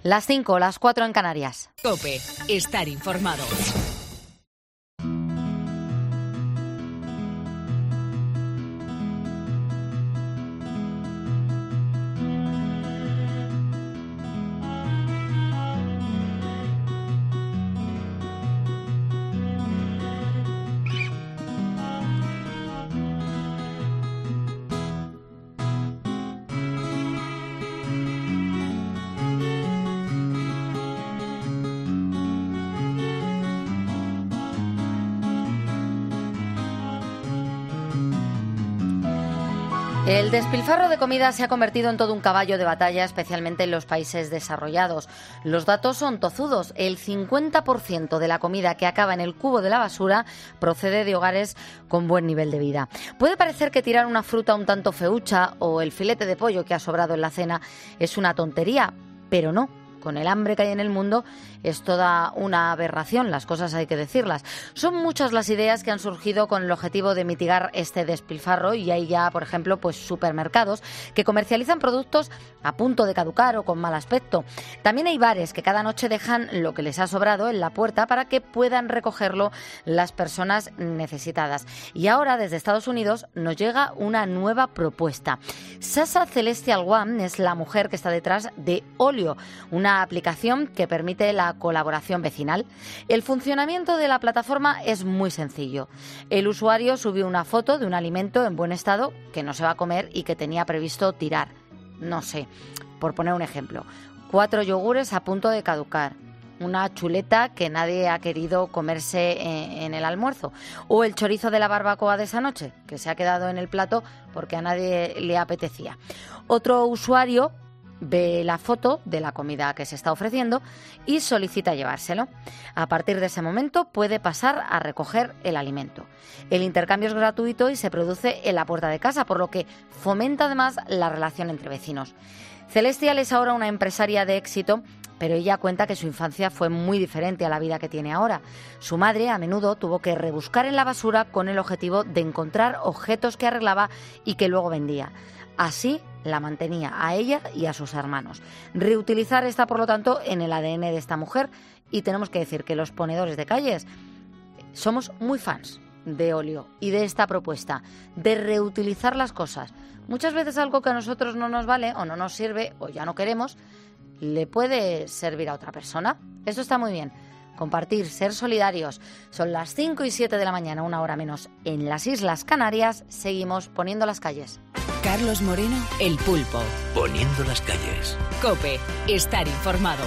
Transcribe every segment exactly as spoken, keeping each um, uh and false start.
Las cinco, las cuatro en Canarias. COPE, estar informado. El despilfarro de comida se ha convertido en todo un caballo de batalla, especialmente en los países desarrollados. Los datos son tozudos. El cincuenta por ciento de la comida que acaba en el cubo de la basura procede de hogares con buen nivel de vida. Puede parecer que tirar una fruta un tanto feucha o el filete de pollo que ha sobrado en la cena es una tontería, pero no. Con el hambre que hay en el mundo es toda una aberración, las cosas hay que decirlas. Son muchas las ideas que han surgido con el objetivo de mitigar este despilfarro y hay ya, por ejemplo, pues supermercados que comercializan productos a punto de caducar o con mal aspecto. También hay bares que cada noche dejan lo que les ha sobrado en la puerta para que puedan recogerlo las personas necesitadas. Y ahora, desde Estados Unidos, nos llega una nueva propuesta. Sasa Celestial One es la mujer que está detrás de Olio, una aplicación que permite la colaboración vecinal. El funcionamiento de la plataforma es muy sencillo. El usuario subió una foto de un alimento en buen estado que no se va a comer y que tenía previsto tirar. No sé, por poner un ejemplo, cuatro yogures a punto de caducar, una chuleta que nadie ha querido comerse en, en el almuerzo, o el chorizo de la barbacoa de esa noche, que se ha quedado en el plato porque a nadie le apetecía. Otro usuario ve la foto de la comida que se está ofreciendo y solicita llevárselo. A partir de ese momento puede pasar a recoger el alimento. El intercambio es gratuito y se produce en la puerta de casa, por lo que fomenta además la relación entre vecinos. Celestial es ahora una empresaria de éxito, pero ella cuenta que su infancia fue muy diferente a la vida que tiene ahora. Su madre a menudo tuvo que rebuscar en la basura con el objetivo de encontrar objetos que arreglaba y que luego vendía. Así la mantenía a ella y a sus hermanos. Reutilizar está, por lo tanto, en el A D N de esta mujer y tenemos que decir que los ponedores de calles somos muy fans de Olio y de esta propuesta de reutilizar las cosas. Muchas veces algo que a nosotros no nos vale o no nos sirve o ya no queremos, le puede servir a otra persona. Eso está muy bien. Compartir, ser solidarios. Son las cinco y siete de la mañana, una hora menos, en las Islas Canarias. Seguimos poniendo las calles. Carlos Moreno, El Pulpo. Poniendo las calles. COPE, estar informado.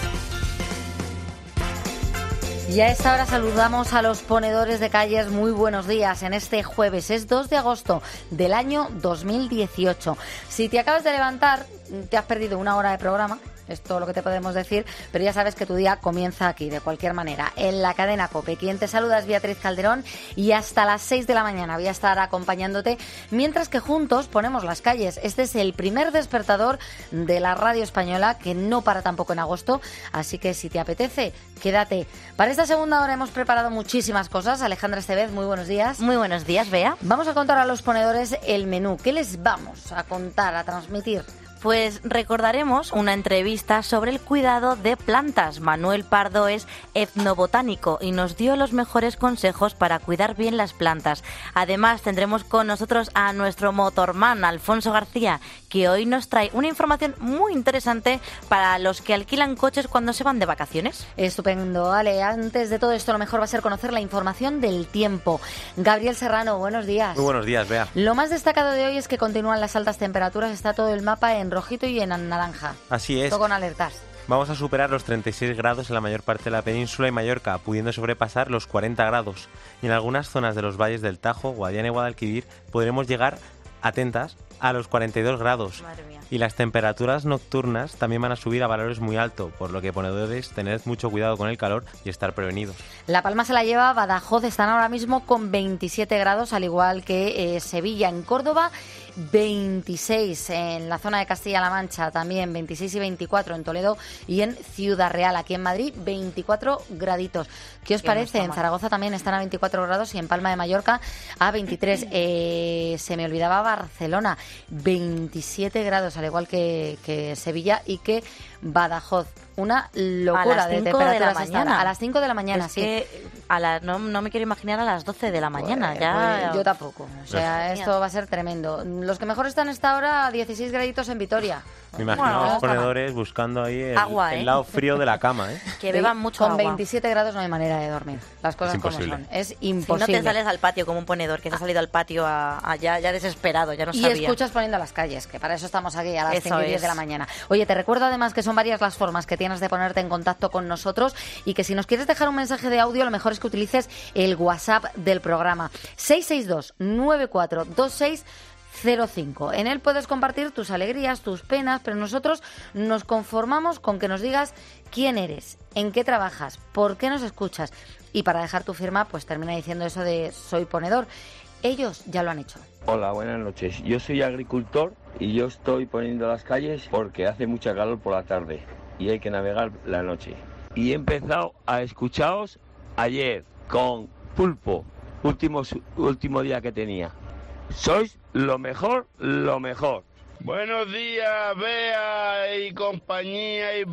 Y a esta hora saludamos a los ponedores de calles. Muy buenos días en este jueves. Es dos de agosto del año dos mil dieciocho. Si te acabas de levantar, te has perdido una hora de programa. Es todo lo que te podemos decir, pero ya sabes que tu día comienza aquí, de cualquier manera, en la cadena COPE. Quien te saluda es Beatriz Calderón y hasta las seis de la mañana voy a estar acompañándote, mientras que juntos ponemos las calles. Este es el primer despertador de la radio española, que no para tampoco en agosto, así que si te apetece, quédate. Para esta segunda hora hemos preparado muchísimas cosas. Alejandra Estevez, muy buenos días. Muy buenos días, Bea. Vamos a contar a los ponedores el menú. ¿Qué les vamos a contar, a transmitir? Pues recordaremos una entrevista sobre el cuidado de plantas. Manuel Pardo es etnobotánico y nos dio los mejores consejos para cuidar bien las plantas. Además, tendremos con nosotros a nuestro motorman, Alfonso García, que hoy nos trae una información muy interesante para los que alquilan coches cuando se van de vacaciones. Estupendo, Ale. Antes de todo esto, lo mejor va a ser conocer la información del tiempo. Gabriel Serrano, buenos días. Muy buenos días, Bea. Lo más destacado de hoy es que continúan las altas temperaturas. Está todo el mapa en rojito y en naranja. Así es. Todo con alertas. Vamos a superar los treinta y seis grados en la mayor parte de la península y Mallorca, pudiendo sobrepasar los cuarenta grados. Y en algunas zonas de los valles del Tajo, Guadiana y Guadalquivir podremos llegar, atentas, a los cuarenta y dos grados. Madre mía. Y las temperaturas nocturnas también van a subir a valores muy altos, por lo que ponedores, tened mucho cuidado con el calor y estar prevenidos. La Palma se la lleva, Badajoz están ahora mismo con veintisiete grados, al igual que eh, Sevilla. En Córdoba, veintiséis. En la zona de Castilla-La Mancha también veintiséis y veinticuatro en Toledo y en Ciudad Real. Aquí en Madrid, veinticuatro graditos. ¿Qué os Que parece? no En Zaragoza también están a veinticuatro grados y en Palma de Mallorca a veintitrés. Eh, se me olvidaba Barcelona, veintisiete grados, al igual que, que Sevilla y que Badajoz. una locura de temperaturas de esta hora. A las cinco de la mañana, es sí. Que a la, no, no me quiero imaginar a las doce de la mañana. Pues, ya pues yo tampoco. O sea, esto va a ser tremendo. Los que mejor están esta hora, dieciséis graditos en Vitoria. Me imagino Bueno, a los ponedores buscando ahí el, agua, ¿eh? el lado frío de la cama, ¿eh? Que beban mucho Con agua. veintisiete grados no hay manera de dormir. Las cosas Es como imposible. son. Es Si imposible. no te sales al patio como un ponedor, que se ha salido al patio a, a ya, ya desesperado, ya no Y sabía. escuchas poniendo las calles, que para eso estamos aquí a las Eso cinco y diez es. de la mañana. Oye, te recuerdo además que son varias las formas que tienes de ponerte en contacto con nosotros y que si nos quieres dejar un mensaje de audio, lo mejor es que utilices el WhatsApp del programa seis seis dos nueve cuatro dos seis cero cinco. En él puedes compartir tus alegrías, tus penas, pero nosotros nos conformamos con que nos digas quién eres, en qué trabajas, por qué nos escuchas. Y para dejar tu firma, pues termina diciendo eso de soy ponedor. Ellos ya lo han hecho. Hola, buenas noches. Yo soy agricultor y yo estoy poniendo las calles porque hace mucha calor por la tarde y hay que navegar la noche. Y he empezado a escucharos ayer con Pulpo, último, último día que tenía. Sois lo mejor, lo mejor. Buenos días, Bea y compañía y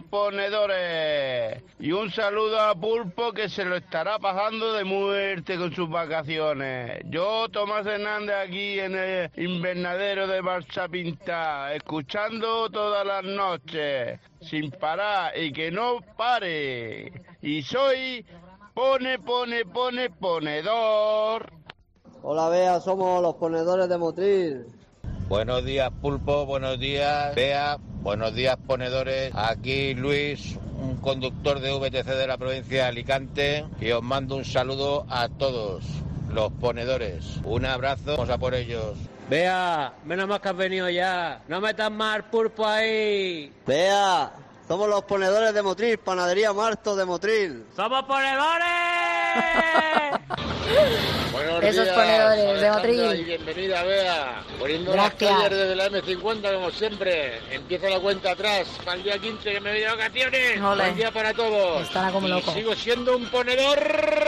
ponedores. Y un saludo a Pulpo, que se lo estará pasando de muerte con sus vacaciones. Yo, Tomás Hernández, aquí en el invernadero de Barça Pinta, escuchando todas las noches, sin parar y que no pare. Y soy pone, pone, pone, ponedor. Hola, Bea, somos los ponedores de Motril. Buenos días, Pulpo, buenos días, Bea, buenos días, ponedores. Aquí Luis, un conductor de V T C de la provincia de Alicante, y os mando un saludo a todos los ponedores. Un abrazo, vamos a por ellos. Bea, menos mal que has venido ya. No metas más Pulpo ahí. Bea, somos los ponedores de Motril, Panadería Marto de Motril. ¡Somos ponedores! Buenos Esos días, ponedores de Alejandra, Motril. y bienvenida, Bea. Poniendo Gracias. las calles desde la eme cincuenta, como siempre. Empieza la cuenta atrás para el día quince, que me voy de vacaciones. Ole. Buen día para todos. Estará como y loco. sigo siendo un ponedor.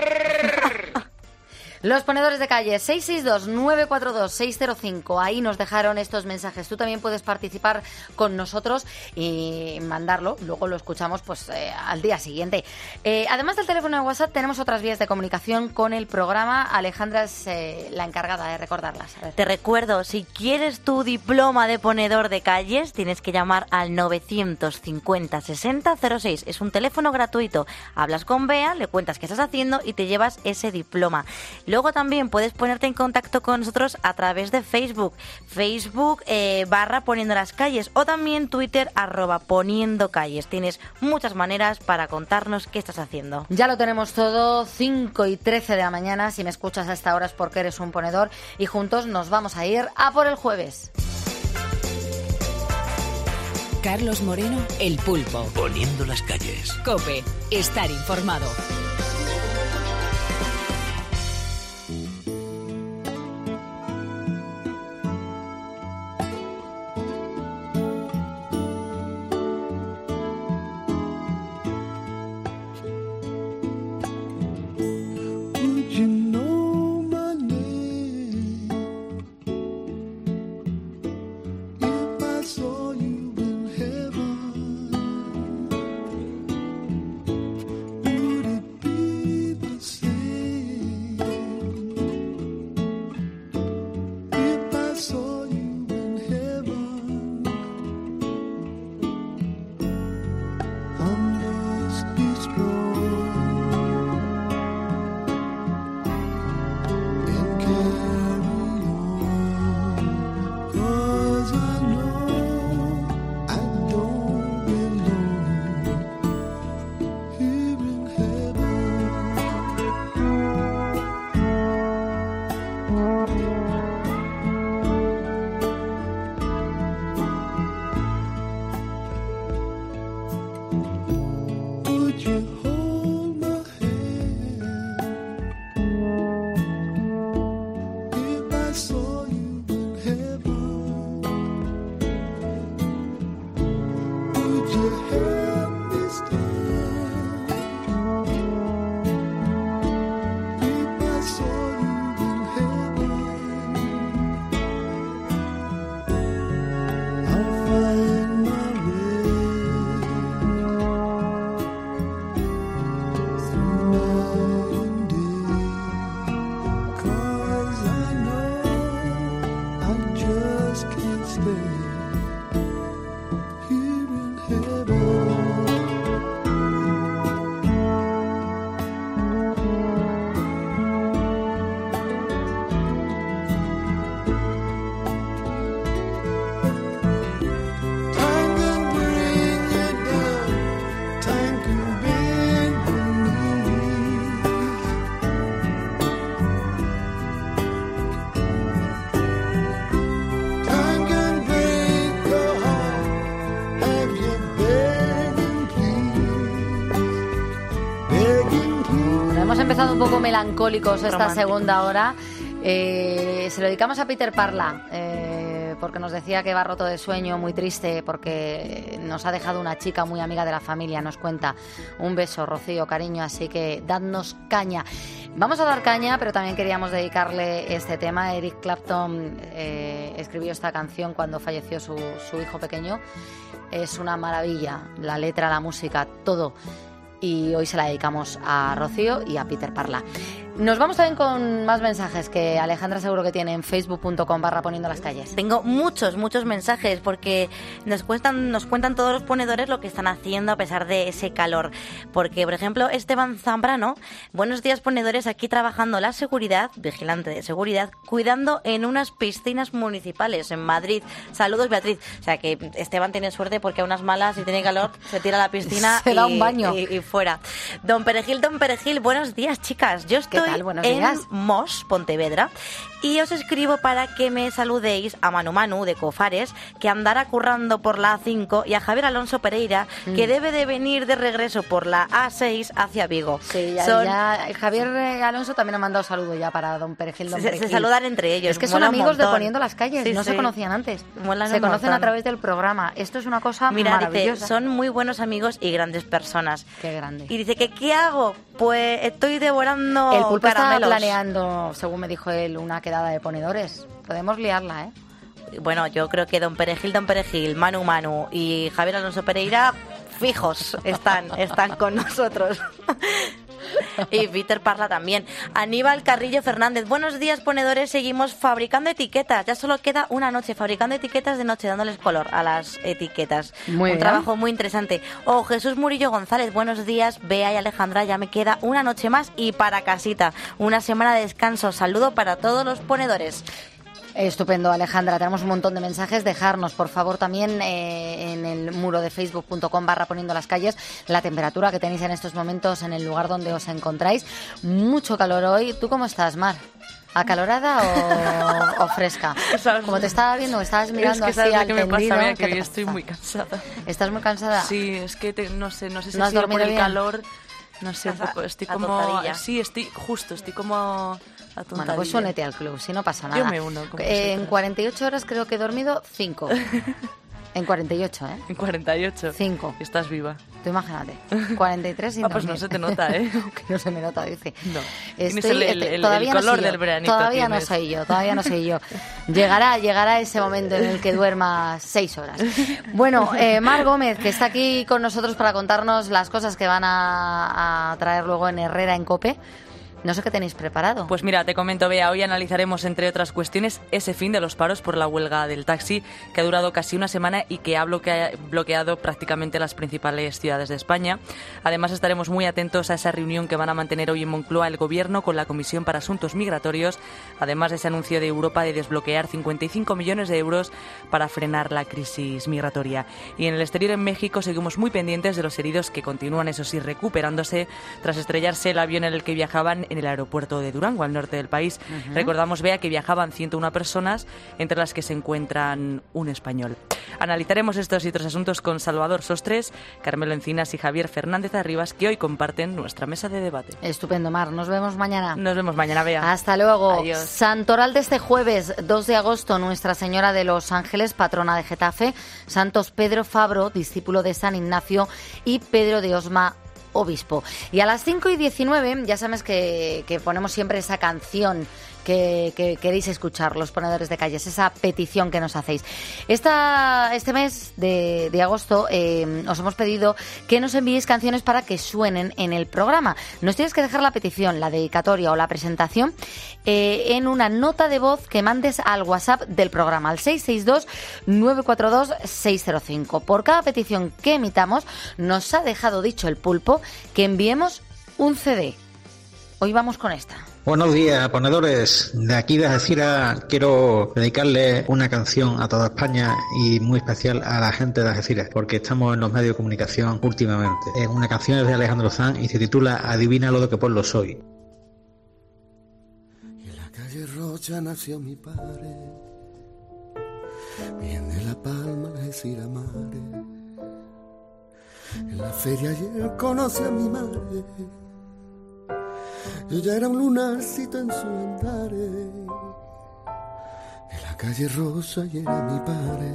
Los ponedores de calle, seis seis dos nueve cuatro dos seis cero cinco. Ahí nos dejaron estos mensajes. Tú también puedes participar con nosotros y mandarlo. Luego lo escuchamos pues eh, al día siguiente. Eh, además del teléfono de WhatsApp, tenemos otras vías de comunicación con el programa. Alejandra es eh, la encargada de recordarlas. A ver. Te recuerdo, si quieres tu diploma de ponedor de calles, tienes que llamar al novecientos cincuenta sesenta cero seis. Es un teléfono gratuito. Hablas con Bea, le cuentas qué estás haciendo y te llevas ese diploma. Luego también puedes ponerte en contacto con nosotros a través de Facebook. Facebook eh, barra Poniendo las Calles, o también Twitter arroba Poniendo Calles. Tienes muchas maneras para contarnos qué estás haciendo. Ya lo tenemos todo, cinco y trece de la mañana. Si me escuchas a esta hora es porque eres un ponedor. Y juntos nos vamos a ir a por el jueves. Carlos Moreno, El Pulpo. Poniendo las calles. COPE. Estar informado. empezado un poco melancólicos esta Románticos. segunda hora. Eh, se lo dedicamos a Peter Parla, eh, porque nos decía que va roto de sueño, muy triste, porque nos ha dejado una chica muy amiga de la familia, nos cuenta. Un beso, Rocío, cariño, así que dadnos caña. Vamos a dar caña, pero también queríamos dedicarle este tema. Eric Clapton eh, escribió esta canción cuando falleció su, su hijo pequeño. Es una maravilla, la letra, la música, todo. Y hoy se la dedicamos a Rocío y a Peter Parla. Nos vamos también con más mensajes que Alejandra seguro que tiene en facebook punto com barra poniendo las calles. Tengo muchos, muchos mensajes porque nos cuentan, nos cuentan todos los ponedores lo que están haciendo a pesar de ese calor. Porque, por ejemplo, Esteban Zambrano, buenos días ponedores, aquí trabajando la seguridad, vigilante de seguridad, cuidando en unas piscinas municipales en Madrid. Saludos, Beatriz. O sea que Esteban tiene suerte porque a unas malas, si tiene calor, se tira a la piscina se y, da un baño. Y, y fuera. Don Perejil, Don Perejil, buenos días, chicas. Yo estoy Buenos en días. Mos, Pontevedra, y os escribo para que me saludéis a Manu Manu de Cofares, que andará currando por la A cinco, y a Javier Alonso Pereira, mm. que debe de venir de regreso por la A seis hacia Vigo. Sí, ya, son... ya Javier Alonso también ha mandado saludo ya para Don Perejil, Don se, Perejil. Se saludan entre ellos. Es que son amigos de Poniendo las Calles, sí, no sí. se conocían antes. Molan se conocen a través del programa. Esto es una cosa Mira, maravillosa. Dice, son muy buenos amigos y grandes personas. Qué grande. Y dice que ¿qué hago? Pues estoy devorando El Pulpo caramelos. Está planeando, según me dijo él, una quedada de ponedores. Podemos liarla, ¿eh? Bueno, yo creo que Don Perejil, Don Perejil, Manu Manu y Javier Alonso Pereira, fijos, están, están con nosotros. Y Peter Parla también. Aníbal Carrillo Fernández, buenos días ponedores, seguimos fabricando etiquetas. Ya solo queda una noche fabricando etiquetas de noche, dándoles color a las etiquetas. Muy Un bien. trabajo muy interesante. Oh, Jesús Murillo González, buenos días, Bea y Alejandra, ya me queda una noche más y para casita. Una semana de descanso. Saludo para todos los ponedores. Estupendo, Alejandra. Tenemos un montón de mensajes. Dejarnos, por favor, también eh, en el muro de facebook punto com barra poniendo las calles la temperatura que tenéis en estos momentos en el lugar donde os encontráis. Mucho calor hoy. ¿Tú cómo estás, Mar? ¿Acalorada o, o fresca? Como te estaba viendo, estabas mirando es que así sabes al lo que me tendido. pasa, Bea, que ¿Qué hoy te estoy pasa? muy cansada. ¿Estás muy cansada? Sí, es que te- no sé, no sé si ¿No ha has sido por dormido el bien? calor. No sé, un Estás poco, estoy a- como... atontadilla. Sí, estoy justo, estoy como atontadilla. Bueno, pues únete al club, si no pasa nada. Yo me uno, como Eh, en vosotras. cuarenta y ocho horas creo que he dormido cinco. En cuarenta y ocho, ¿eh? En cuarenta y ocho. cinco. Estás viva. Tú imagínate. cuarenta y tres sin Ah, pues no dormir. se te nota, ¿eh? Que no se me nota, dice. No. Estoy, Tienes el- el- este, el- todavía el no color soy yo, del veranito Todavía tienes. no soy yo, todavía no soy yo. Llegará, llegará ese momento en el que duerma seis horas. Bueno, eh, Mar Gómez, que está aquí con nosotros para contarnos las cosas que van a, a traer luego en Herrera en COPE. No sé qué tenéis preparado. Pues mira, te comento, Bea, hoy analizaremos, entre otras cuestiones, ese fin de los paros por la huelga del taxi, que ha durado casi una semana y que ha bloquea- bloqueado prácticamente las principales ciudades de España. Además, estaremos muy atentos a esa reunión que van a mantener hoy en Moncloa el Gobierno con la Comisión para Asuntos Migratorios, además de ese anuncio de Europa de desbloquear cincuenta y cinco millones de euros para frenar la crisis migratoria. Y en el exterior, en México, seguimos muy pendientes de los heridos que continúan, eso sí, recuperándose tras estrellarse el avión en el que viajaban en el aeropuerto de Durango, al norte del país. Ujú. Recordamos, Bea, que viajaban ciento una personas, entre las que se encuentran un español. Analizaremos estos y otros asuntos con Salvador Sostres, Carmelo Encinas y Javier Fernández Arribas, que hoy comparten nuestra mesa de debate. Estupendo, Mar. Nos vemos mañana. Nos vemos mañana, Bea. Hasta luego. Adiós. Santoral de este jueves, dos de agosto, Nuestra Señora de los Ángeles, patrona de Getafe, Santos Pedro Fabro, discípulo de San Ignacio, y Pedro de Osma, obispo. Y a las cinco y diecinueve, ya sabes que, que ponemos siempre esa canción que, que queréis escuchar, los ponedores de calles, esa petición que nos hacéis. Esta, este mes de, de agosto eh, os hemos pedido que nos enviéis canciones para que suenen en el programa. Nos tienes que dejar la petición, la dedicatoria o la presentación eh, en una nota de voz que mandes al WhatsApp del programa, al seis seis dos, nueve cuatro dos, seis cero cinco. Por cada petición que emitamos, nos ha dejado dicho el Pulpo que enviemos un C D. Hoy vamos con esta. Buenos días, ponedores. De aquí de Algeciras quiero dedicarle una canción a toda España y muy especial a la gente de Algeciras, porque estamos en los medios de comunicación últimamente. Es una canción de Alejandro Sanz y se titula Adivina lo de qué pueblo soy. En la calle Rocha nació mi padre, bien de La Palma, Algeciras madre. En la feria ayer conocí a mi madre, Yo ya era un lunarcito en su andares, de la calle Rosa y era mi padre,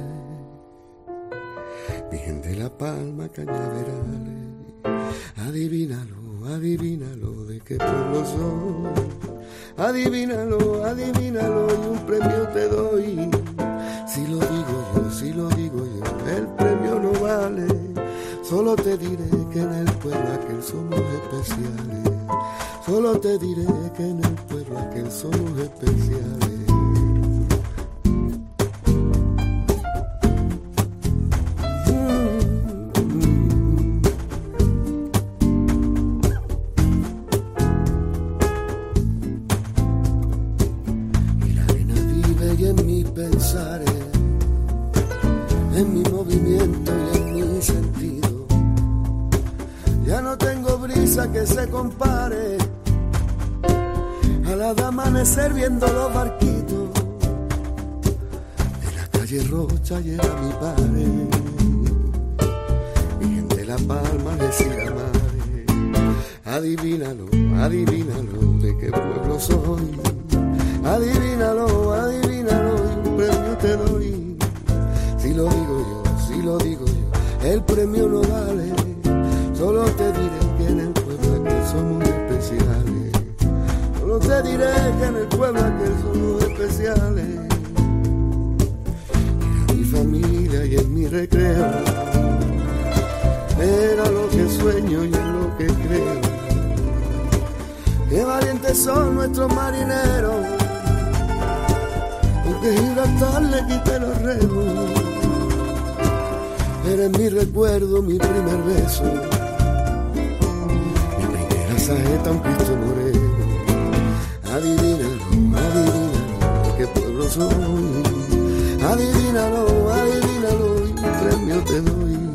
Virgen de la Palma, Cañaverales. Adivínalo, adivínalo de qué pueblo soy. Adivínalo, adivínalo y un premio te doy. Si lo digo yo, si lo digo yo, el premio no vale. Solo te diré que en el pueblo aquel somos especiales. Solo te diré que en el pueblo aquel somos especiales. Pensares en mi movimiento y en mi sentido. Ya no tengo brisa que se compare a la de amanecer viendo los barquitos de la calle Rocha y era mi padre, Virgen de la Palma, de Sierra Madre. Adivínalo, adivínalo de qué pueblo soy. Adivínalo, adivínalo y un premio te doy. Si lo digo yo, si lo digo yo, el premio no vale. Solo te diré que en el pueblo aquel somos especiales. Solo te diré que en el pueblo aquel somos especiales. Era mi familia y en mi recreo. Era lo que sueño y en lo que creo. Qué valientes son nuestros marineros. Aunque Gibraltar le quite los remos, eres mi recuerdo, mi primer beso, mi primera saeta, un Cristo moreno. Adivínalo, adivínalo, de qué pueblo soy. Adivínalo, adivínalo, y un premio te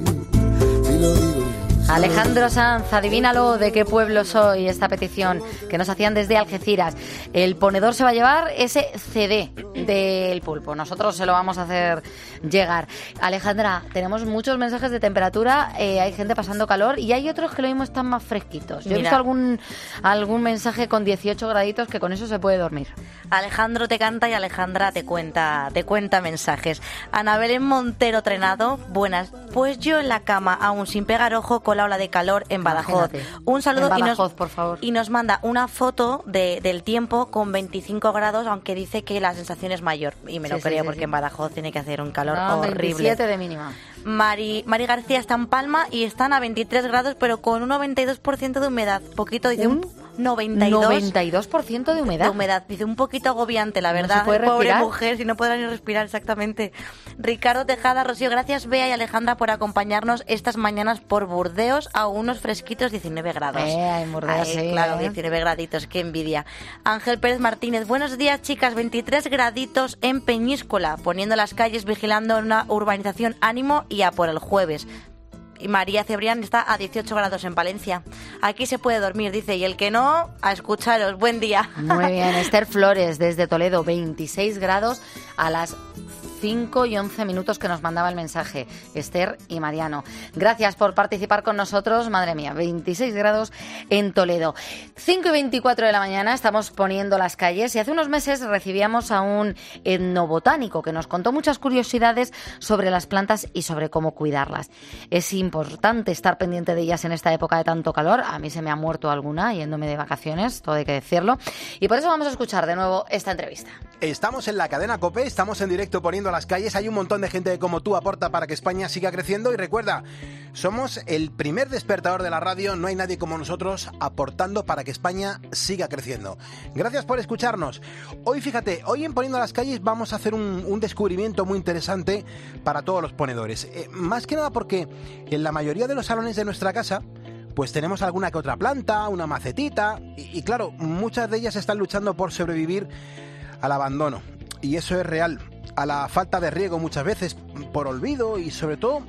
doy. Si lo digo yo. Alejandro Sanz, adivínalo de qué pueblo soy, esta petición que nos hacían desde Algeciras. El ponedor se va a llevar ese C D del Pulpo, nosotros se lo vamos a hacer llegar. Alejandra, tenemos muchos mensajes de temperatura, eh, hay gente pasando calor y hay otros que lo mismo están más fresquitos. Yo Mira. he visto algún, algún mensaje con dieciocho graditos que con eso se puede dormir. Alejandro te canta y Alejandra te cuenta, te cuenta mensajes. Ana Belén Montero Trenado, buenas. Pues yo en la cama, aún sin pegar ojo con la ola de calor en Badajoz. Imagínate. Un saludo en Badajoz, y nos, por favor. Y nos manda una foto de, del tiempo con veinticinco grados, aunque dice que la sensación es mayor. Y me sí, lo creo sí, sí, porque sí. en Badajoz tiene que hacer un calor no, horrible. veintisiete de mínima. Mari, Mari García está en Palma y están a veintitrés grados, pero con un noventa y dos por ciento de humedad. Poquito, dice un... noventa y dos noventa y dos por ciento de humedad. De humedad, dice, un poquito agobiante, la verdad. No se puede respirar. Pobre mujer, si no podrá ni respirar, exactamente. Ricardo Tejada, Rocío, gracias Bea y Alejandra por acompañarnos estas mañanas por Burdeos a unos fresquitos diecinueve grados. Eh, en Burdeos, Ay, sí, claro, eh. diecinueve graditos, qué envidia. Ángel Pérez Martínez, buenos días chicas, veintitrés graditos en Peñíscola, poniendo las calles, vigilando una urbanización, ánimo y a por el jueves. Y María Cebrián está a dieciocho grados en Palencia. Aquí se puede dormir, dice, y el que no, a escucharos. Buen día. Muy bien. Esther Flores, desde Toledo, veintiséis grados a las cinco y once minutos que nos mandaba el mensaje Esther y Mariano. Gracias por participar con nosotros. Madre mía, veintiséis grados en Toledo. cinco y veinticuatro de la mañana, estamos poniendo las calles y hace unos meses recibíamos a un etnobotánico que nos contó muchas curiosidades sobre las plantas y sobre cómo cuidarlas. Es importante estar pendiente de ellas en esta época de tanto calor. A mí se me ha muerto alguna yéndome de vacaciones, todo hay que decirlo. Y por eso vamos a escuchar de nuevo esta entrevista. Estamos en la cadena COPE, estamos en directo poniendo las calles. Hay un montón de gente como tú aporta para que España siga creciendo y recuerda, somos el primer despertador de la radio, no hay nadie como nosotros aportando para que España siga creciendo. Gracias por escucharnos. Hoy, fíjate, hoy en Poniendo las Calles vamos a hacer un, un descubrimiento muy interesante para todos los ponedores. Eh, más que nada porque en la mayoría de los salones de nuestra casa pues tenemos alguna que otra planta, una macetita y, y claro, muchas de ellas están luchando por sobrevivir al abandono. Y eso es real, a la falta de riego muchas veces, por olvido y sobre todo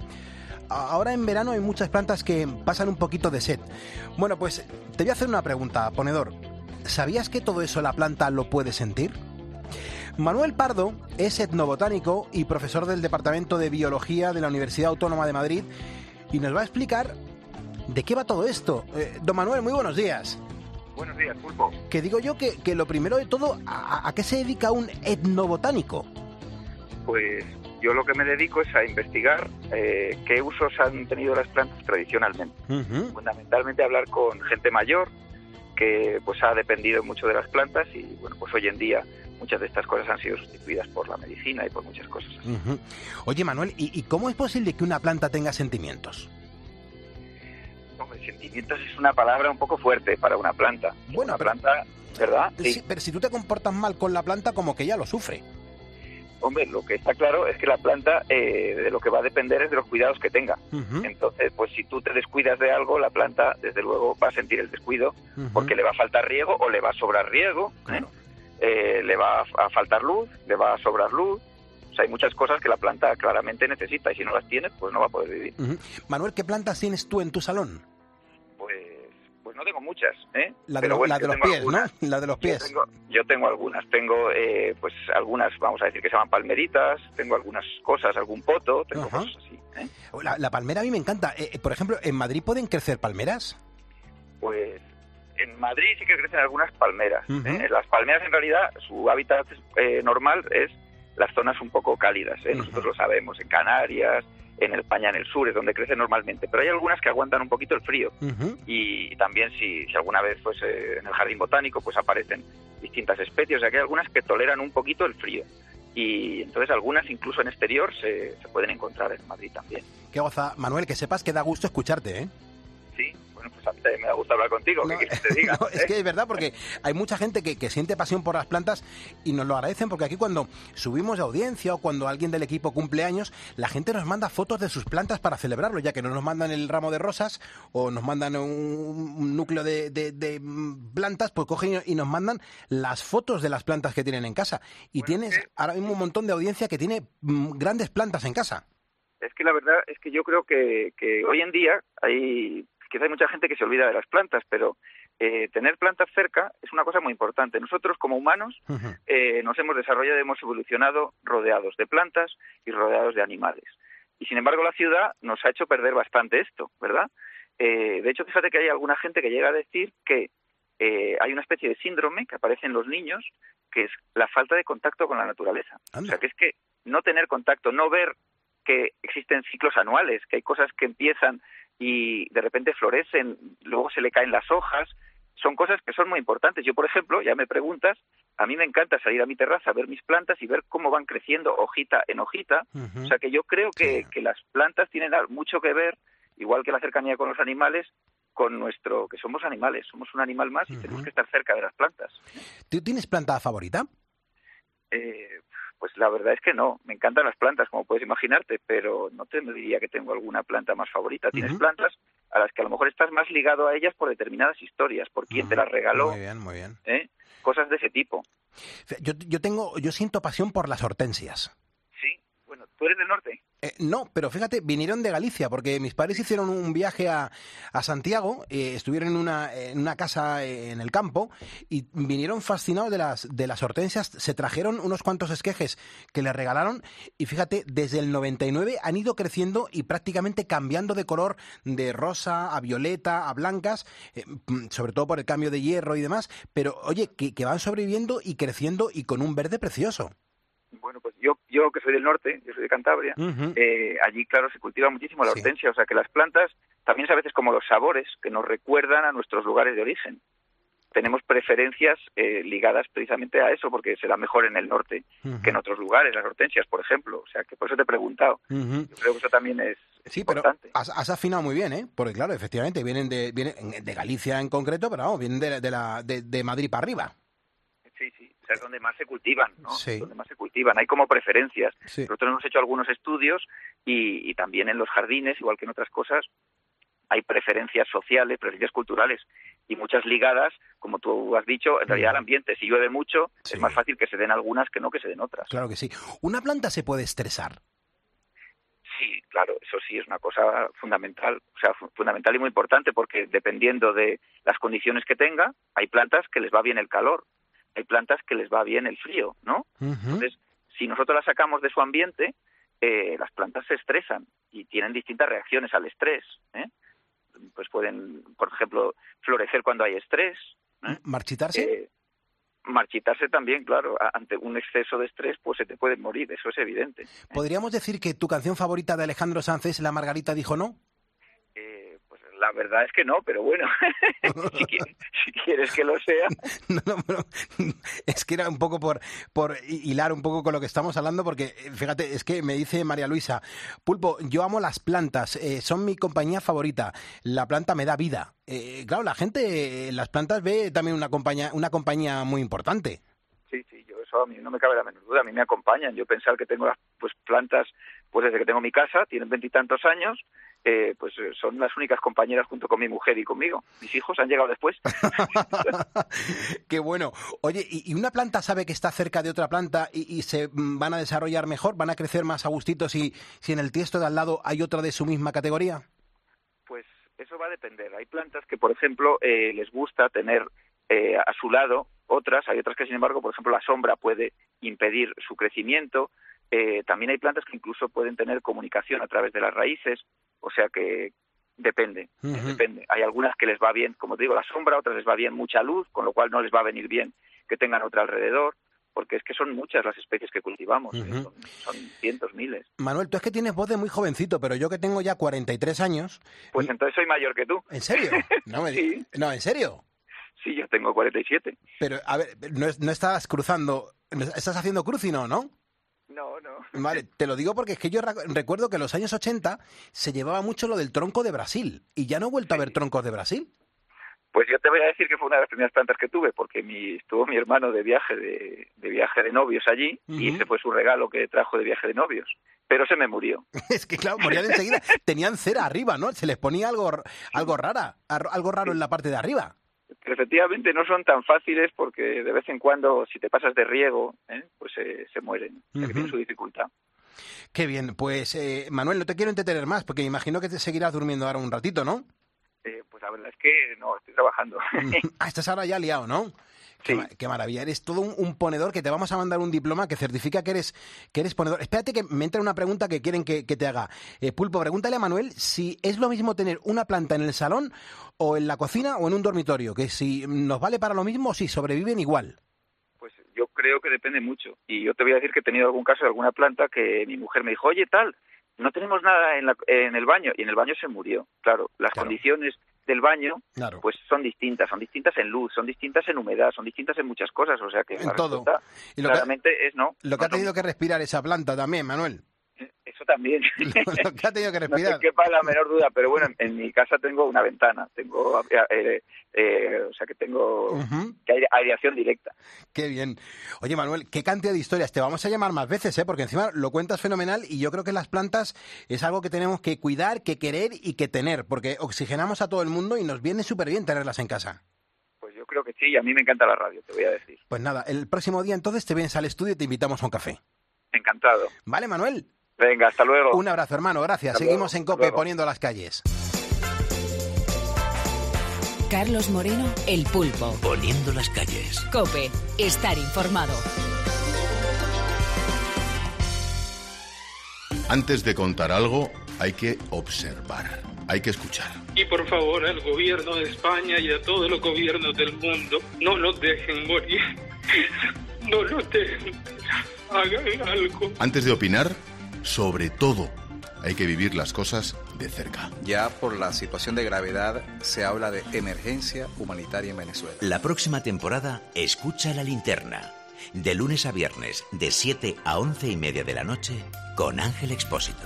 ahora en verano hay muchas plantas que pasan un poquito de sed. Bueno, pues te voy a hacer una pregunta, ponedor. ¿Sabías que todo eso la planta lo puede sentir? Manuel Pardo es etnobotánico y profesor del Departamento de Biología de la Universidad Autónoma de Madrid y nos va a explicar de qué va todo esto. Eh, don Manuel, muy buenos días. Buenos días, Pulpo. Que digo yo que, que lo primero de todo, ¿a, ¿a qué se dedica un etnobotánico? Pues yo lo que me dedico es a investigar eh, qué usos han tenido las plantas tradicionalmente. Uh-huh. Fundamentalmente hablar con gente mayor que pues ha dependido mucho de las plantas y bueno, pues hoy en día muchas de estas cosas han sido sustituidas por la medicina y por muchas cosas así. Uh-huh. Oye, Manuel, ¿y, ¿y cómo es posible que una planta tenga sentimientos? Hombre, sentimientos es una palabra un poco fuerte para una planta. Bueno, una pero, planta, ¿verdad? Sí, sí. Pero si tú te comportas mal con la planta, como que ella lo sufre. Hombre, lo que está claro es que la planta eh, de lo que va a depender es de los cuidados que tenga. Uh-huh. Entonces, pues si tú te descuidas de algo, la planta, desde luego, va a sentir el descuido uh-huh. porque le va a faltar riego o le va a sobrar riego, claro. ¿eh? Eh, le va a faltar luz, le va a sobrar luz. O sea, hay muchas cosas que la planta claramente necesita y si no las tiene, pues no va a poder vivir. Uh-huh. Manuel, ¿qué plantas tienes tú en tu salón? Pues no tengo muchas, ¿eh? La de, lo, bueno, la de los pies, algunas. ¿no? La de los pies. Yo tengo, yo tengo algunas. Tengo, eh, pues, algunas, vamos a decir, que se llaman palmeritas. Tengo algunas cosas, algún poto. Tengo uh-huh. cosas así, ¿eh? La, la palmera a mí me encanta. Eh, por ejemplo, ¿en Madrid pueden crecer palmeras? Pues en Madrid sí que crecen algunas palmeras. Uh-huh. ¿eh? Las palmeras, en realidad, su hábitat eh, normal es las zonas un poco cálidas, ¿eh? Uh-huh. Nosotros lo sabemos, en Canarias, en España, en el sur, es donde crece normalmente, pero hay algunas que aguantan un poquito el frío. Uh-huh. Y también si, si alguna vez pues eh, en el jardín botánico pues aparecen distintas especies, o sea que hay algunas que toleran un poquito el frío. Y entonces algunas incluso en exterior se, se pueden encontrar en Madrid también. Qué goza, Manuel, que sepas que da gusto escucharte, ¿eh? Sí, bueno, pues a mí también me da gusto hablar contigo, no, ¿qué quieres que te diga? No, es que es verdad, porque hay mucha gente que, que siente pasión por las plantas y nos lo agradecen, porque aquí cuando subimos de audiencia o cuando alguien del equipo cumple años, la gente nos manda fotos de sus plantas para celebrarlo, ya que no nos mandan el ramo de rosas o nos mandan un, un núcleo de, de, de plantas, pues cogen y nos mandan las fotos de las plantas que tienen en casa. Y bueno, tienes eh, ahora mismo un montón de audiencia que tiene mm, grandes plantas en casa. Es que la verdad es que yo creo que, que hoy en día hay... Quizá hay mucha gente que se olvida de las plantas, pero eh, tener plantas cerca es una cosa muy importante. Nosotros, como humanos, uh-huh. eh, nos hemos desarrollado y hemos evolucionado rodeados de plantas y rodeados de animales. Y, sin embargo, la ciudad nos ha hecho perder bastante esto, ¿verdad? Eh, de hecho, fíjate que hay alguna gente que llega a decir que eh, hay una especie de síndrome que aparece en los niños, que es la falta de contacto con la naturaleza. Anda. O sea, que es que no tener contacto, no ver que existen ciclos anuales, que hay cosas que empiezan y de repente florecen, luego se le caen las hojas, son cosas que son muy importantes. Yo, por ejemplo, ya me preguntas, a mí me encanta salir a mi terraza, ver mis plantas y ver cómo van creciendo hojita en hojita. Uh-huh. O sea que yo creo que, que las plantas tienen mucho que ver, igual que la cercanía con los animales, con nuestro, que somos animales, somos un animal más y uh-huh. tenemos que estar cerca de las plantas. ¿Tú tienes planta favorita? Eh... Pues la verdad es que no. Me encantan las plantas, como puedes imaginarte, pero no te diría que tengo alguna planta más favorita. Tienes uh-huh. plantas a las que a lo mejor estás más ligado a ellas por determinadas historias, por quién uh-huh. te las regaló. Muy bien, muy bien. ¿eh? Cosas de ese tipo. Yo, yo tengo, yo siento pasión por las hortensias. Sí, bueno, ¿tú eres del norte? Eh, no, pero fíjate, vinieron de Galicia, porque mis padres hicieron un viaje a, a Santiago, eh, estuvieron en una, en una casa en el campo y vinieron fascinados de las, de las hortensias, se trajeron unos cuantos esquejes que les regalaron y fíjate, desde el noventa y nueve han ido creciendo y prácticamente cambiando de color de rosa a violeta, a blancas, eh, sobre todo por el cambio de hierro y demás, pero oye, que, que van sobreviviendo y creciendo y con un verde precioso. Bueno, pues yo, yo que soy del norte, yo soy de Cantabria, uh-huh. eh, allí, claro, se cultiva muchísimo la hortensia, sí. O sea que las plantas también es a veces como los sabores que nos recuerdan a nuestros lugares de origen. Tenemos preferencias eh, ligadas precisamente a eso, porque se da mejor en el norte uh-huh. que en otros lugares, las hortensias, por ejemplo. O sea que por eso te he preguntado. Uh-huh. Yo creo que eso también es, es sí, importante. Pero has, has afinado muy bien, ¿eh? Porque claro, efectivamente, vienen de, vienen de Galicia en concreto, pero vamos, vienen de, de, la, de, de Madrid para arriba. Sí, sí. O sea, es donde más se cultivan, ¿no? Sí. Donde más se cultivan. Hay como preferencias. Sí. Nosotros hemos hecho algunos estudios y, y también en los jardines, igual que en otras cosas, hay preferencias sociales, preferencias culturales y muchas ligadas, como tú has dicho, en realidad al ambiente. Si llueve mucho, sí. es más fácil que se den algunas que no que se den otras. Claro que sí. ¿Una planta se puede estresar? Sí, claro, eso sí es una cosa fundamental, o sea, fundamental y muy importante, porque dependiendo de las condiciones que tenga, hay plantas que les va bien el calor. Hay plantas que les va bien el frío, ¿no? Uh-huh. Entonces, si nosotros las sacamos de su ambiente, eh, las plantas se estresan y tienen distintas reacciones al estrés, ¿eh? Pues pueden, por ejemplo, florecer cuando hay estrés, ¿eh? ¿Marchitarse? Eh, marchitarse también, claro. Ante un exceso de estrés, pues se te puede morir, eso es evidente. ¿Podríamos decir que tu canción favorita de Alejandro Sanz es La Margarita dijo no? Eh, pues la verdad es que no, pero bueno, si, quieres, si quieres que lo sea. No, no, no, es que era un poco por, por hilar un poco con lo que estamos hablando, porque fíjate, es que me dice María Luisa, Pulpo, yo amo las plantas, eh, son mi compañía favorita, la planta me da vida. Eh, claro, la gente en las plantas ve también una compañía, una compañía muy importante. Sí, sí, yo eso a mí no me cabe la menor duda, a mí me acompañan. Yo pensar que tengo las pues, plantas, pues desde que tengo mi casa, tienen veintitantos años, eh, pues son las únicas compañeras junto con mi mujer y conmigo. Mis hijos han llegado después. Qué bueno. Oye, ¿y una planta sabe que está cerca de otra planta y, y se van a desarrollar mejor? ¿Van a crecer más a gustitos si, si en el tiesto de al lado hay otra de su misma categoría? Pues eso va a depender. Hay plantas que, por ejemplo, eh, les gusta tener eh, a su lado otras, hay otras que, sin embargo, por ejemplo, la sombra puede impedir su crecimiento. Eh, también hay plantas que incluso pueden tener comunicación a través de las raíces, o sea que depende, uh-huh. depende. Hay algunas que les va bien, como te digo, la sombra, otras les va bien mucha luz, con lo cual no les va a venir bien que tengan otra alrededor, porque es que son muchas las especies que cultivamos, uh-huh. ¿eh? son, son cientos, miles. Manuel, tú es que tienes voz de muy jovencito, pero yo que tengo ya cuarenta y tres años... Pues entonces soy mayor que tú. ¿En serio? No, me... sí. no ¿en serio? Sí, yo tengo cuarenta y siete. Pero, a ver, no, no estás cruzando, estás haciendo crucino, ¿no? No, no. Vale, te lo digo porque es que yo recuerdo que en los años ochenta se llevaba mucho lo del tronco de Brasil y ya no he vuelto sí. a ver troncos de Brasil. Pues yo te voy a decir que fue una de las primeras plantas que tuve, porque mi, estuvo mi hermano de viaje de, de viaje de novios allí, uh-huh. y ese fue su regalo que trajo de viaje de novios. Pero se me murió. Es que claro, morían enseguida. Tenían cera arriba, ¿no? Se les ponía algo, algo rara, algo raro en la parte de arriba. Pero efectivamente no son tan fáciles porque de vez en cuando, si te pasas de riego, ¿eh? pues eh, se mueren. O sea, uh-huh. que tiene su dificultad. Qué bien. Pues, eh, Manuel, no te quiero entretener más, porque me imagino que te seguirás durmiendo ahora un ratito, ¿no? Eh, pues la verdad es que no, estoy trabajando. Ah, estás ahora ya liado, ¿no? Qué, sí. qué maravilla, eres todo un, un ponedor, que te vamos a mandar un diploma que certifica que eres que eres ponedor. Espérate que me entra una pregunta que quieren que, que te haga. Eh, Pulpo, pregúntale a Manuel si es lo mismo tener una planta en el salón o en la cocina o en un dormitorio, que si nos vale para lo mismo o si sobreviven igual. Pues yo creo que depende mucho. Y yo te voy a decir que he tenido algún caso de alguna planta que mi mujer me dijo, oye, tal, no tenemos nada en, la, en el baño. Y en el baño se murió. Claro, las claro. condiciones del baño, claro. pues son distintas, son distintas en luz, son distintas en humedad, son distintas en muchas cosas, o sea que en todo. Y lo claramente que, es no. Lo que no, ha tenido no. que respirar esa planta también, Manuel. Eso también. Lo que ha tenido que respirar. No te quepa la menor duda, pero bueno, en, en mi casa tengo una ventana, tengo, eh, eh, o sea que tengo uh-huh. que hay aireación directa. Qué bien. Oye, Manuel, qué cantidad de historias. Te vamos a llamar más veces, ¿eh? Porque encima lo cuentas fenomenal y yo creo que las plantas es algo que tenemos que cuidar, que querer y que tener, porque oxigenamos a todo el mundo y nos viene súper bien tenerlas en casa. Pues yo creo que sí, y a mí me encanta la radio, te voy a decir. Pues nada, el próximo día entonces te vienes al estudio y te invitamos a un café. Encantado. Vale, Manuel. Venga, hasta luego. Un abrazo, hermano, gracias. Hasta Seguimos luego. en COPE poniendo las calles. Carlos Moreno, El Pulpo. Poniendo las calles. COPE, estar informado. Antes de contar algo, hay que observar, hay que escuchar. Y por favor, al gobierno de España y a todos los gobiernos del mundo, no nos dejen morir. No nos dejen. Hagan algo. Antes de opinar, sobre todo, hay que vivir las cosas de cerca. Ya por la situación de gravedad se habla de emergencia humanitaria en Venezuela. La próxima temporada, escucha La Linterna. De lunes a viernes, de siete a once y media de la noche, con Ángel Expósito.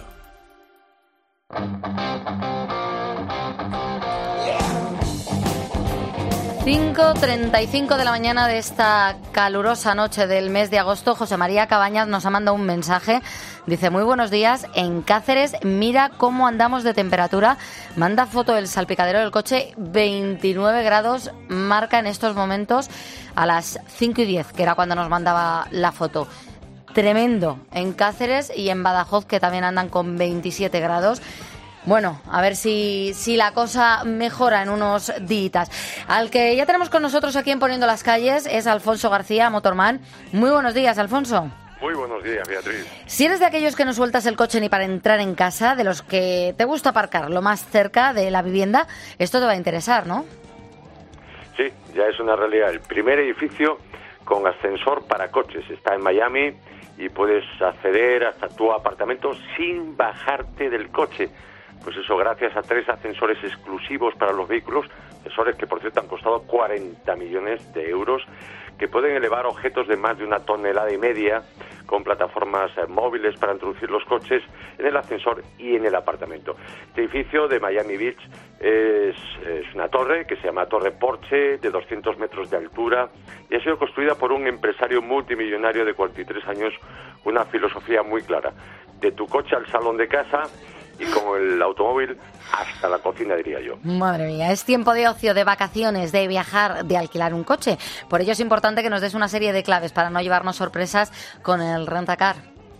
cinco treinta y cinco de la mañana de esta calurosa noche del mes de agosto, José María Cabañas nos ha mandado un mensaje. Dice, muy buenos días, en Cáceres, mira cómo andamos de temperatura. Manda foto del salpicadero del coche, veintinueve grados, marca en estos momentos a las cinco y diez, que era cuando nos mandaba la foto. Tremendo en Cáceres y en Badajoz, que también andan con veintisiete grados. Bueno, a ver si, si la cosa mejora en unos días. Al que ya tenemos con nosotros aquí en Poniendo las Calles es Alfonso García, Motorman. Muy buenos días, Alfonso. Muy buenos días, Beatriz. Si eres de aquellos que no sueltas el coche ni para entrar en casa, de los que te gusta aparcar lo más cerca de la vivienda, esto te va a interesar, ¿no? Sí, ya es una realidad. El primer edificio con ascensor para coches está en Miami y puedes acceder hasta tu apartamento sin bajarte del coche. Pues eso, gracias a tres ascensores exclusivos para los vehículos, ascensores que por cierto han costado cuarenta millones de euros, que pueden elevar objetos de más de una tonelada y media, con plataformas eh, móviles para introducir los coches en el ascensor y en el apartamento. Este edificio de Miami Beach es, es una torre que se llama Torre Porsche, de doscientos metros de altura, y ha sido construida por un empresario multimillonario de cuarenta y tres años, con una filosofía muy clara: de tu coche al salón de casa, y con el automóvil hasta la cocina, diría yo. Madre mía, es tiempo de ocio, de vacaciones, de viajar, de alquilar un coche. Por ello es importante que nos des una serie de claves para no llevarnos sorpresas con el rentacar.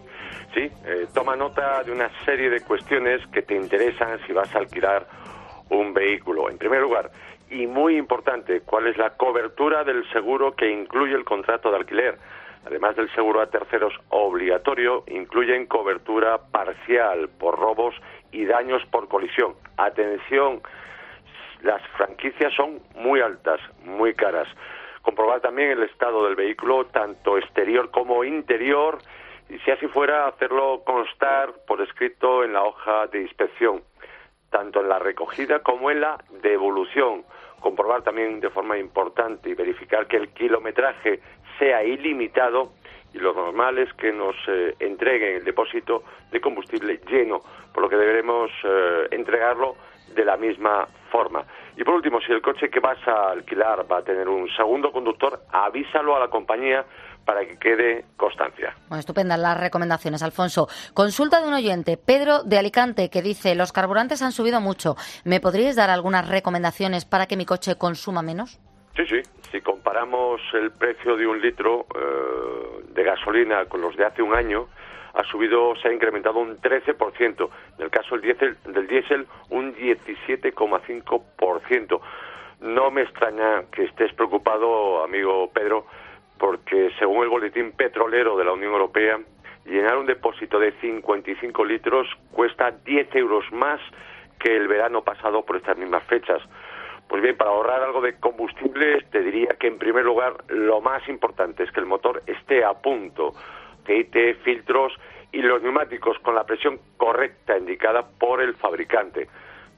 Sí, eh, toma nota de una serie de cuestiones que te interesan si vas a alquilar un vehículo. En primer lugar, y muy importante, ¿cuál es la cobertura del seguro que incluye el contrato de alquiler? Además del seguro a terceros obligatorio, incluyen cobertura parcial por robos y daños por colisión. Atención, las franquicias son muy altas, muy caras. Comprobar también el estado del vehículo, tanto exterior como interior, y si así fuera, hacerlo constar por escrito en la hoja de inspección, tanto en la recogida como en la devolución. Comprobar también de forma importante y verificar que el kilometraje sea ilimitado, y lo normal es que nos eh, entreguen el depósito de combustible lleno, por lo que deberemos eh, entregarlo de la misma forma. Y por último, si el coche que vas a alquilar va a tener un segundo conductor, avísalo a la compañía para que quede constancia. Bueno, estupendas las recomendaciones, Alfonso. Consulta de un oyente, Pedro de Alicante, que dice: los carburantes han subido mucho. ¿Me podríais dar algunas recomendaciones para que mi coche consuma menos? Sí, sí. Si comparamos el precio de un litro eh, de gasolina con los de hace un año, ha subido, se ha incrementado un trece por ciento. En el caso del diésel, del diésel un diecisiete coma cinco por ciento. No me extraña que estés preocupado, amigo Pedro, porque según el boletín petrolero de la Unión Europea, llenar un depósito de cincuenta y cinco litros cuesta diez euros más que el verano pasado por estas mismas fechas. Pues bien, para ahorrar algo de combustible, te diría que en primer lugar lo más importante es que el motor esté a punto, aceite, filtros y los neumáticos con la presión correcta indicada por el fabricante.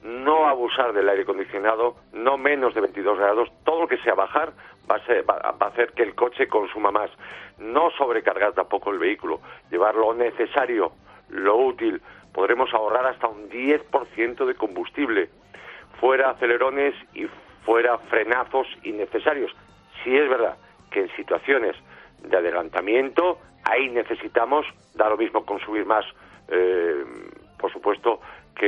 No abusar del aire acondicionado, no menos de veintidós grados, todo lo que sea bajar va a, ser, va, va a hacer que el coche consuma más. No sobrecargar tampoco el vehículo, llevar lo necesario, lo útil. Podremos ahorrar hasta un diez por ciento de combustible. Fuera acelerones y fuera frenazos innecesarios. Sí es verdad que en situaciones de adelantamiento, ahí necesitamos, da lo mismo consumir más, eh, por supuesto,